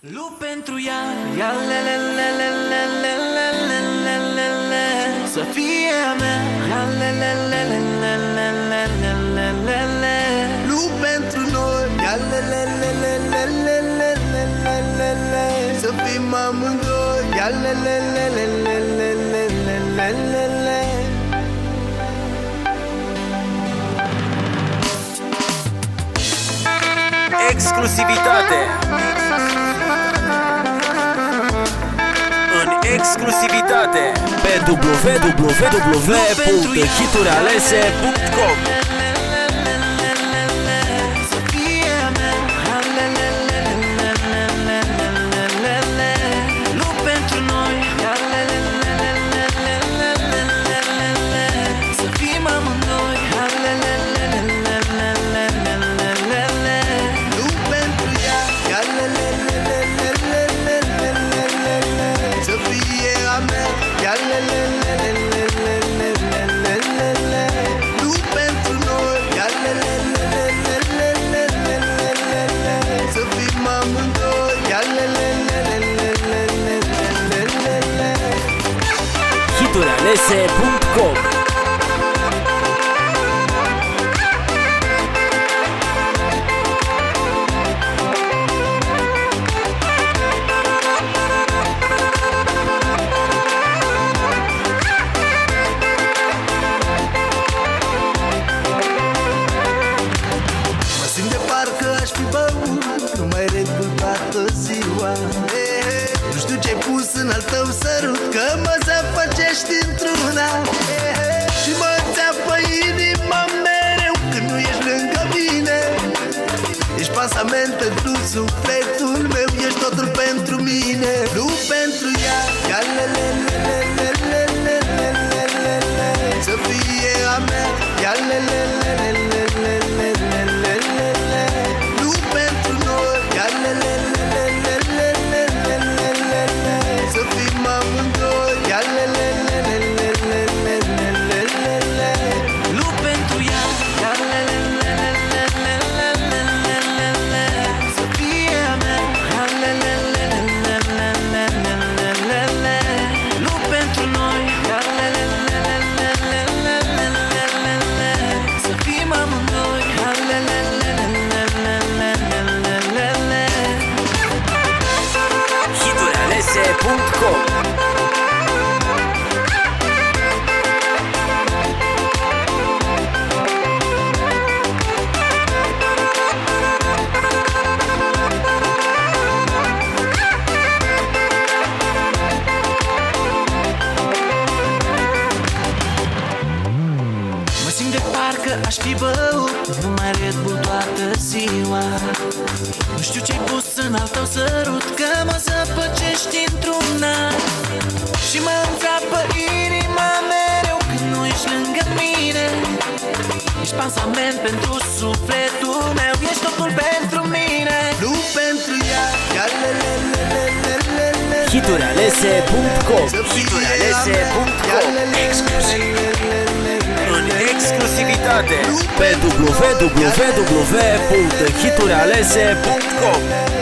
Lu pentru ea, ia le le le le le le le le le le le, să fie a mea, ia le le le le le le le le le le le. Lu pentru noi, ia le le le le le le le le le le le, să fim amândoi, ia le le le le le le le le le le le. Exclusivitate. În exclusivitate pe www.hiturealese.com. hiturealese.com. Mă simt de parcă aș fi băut, nu mai Red toată ziua. Nu știu ce-ai pus în al tău sărut, că mă zăpăcești într-una. Și mă țeapă inima mereu când nu ești lângă mine. Ești pasament pentru sufletul meu, ești totul pentru mine. Nu pentru ea, ia le le le le le le le le le le le, să fie a mea, ia le le le le le le le le le le le. Nu pentru noi, ia le le le le le le le le le le le, să fim amândoi, ia le le le le le le le le le le le. Nu pentru ea, ia le le le le le le le le le le le, să fie a mea, ia le le le le le le le le le le. Nu pentru noi, ia le le le le le le le le le le, să fim amândoi, ia le le le le le le le le le le. hiturealese.com. Mă simt de parcă aș fi băut, nu mai Red Bull toată ziua. Nu știu ce-ai pus în al tău sărut, că mă zăpăcești într-una. Și mă înțeapă inima mereu când nu ești lângă mine. Ești pansament pentru sufletul meu, ești totul pentru mine. Nu pentru ea, ia le le le le le le le. hiturealese.com. hiturealese.com. Exclusiv. În exclusivitate pe www.hiturealese.com.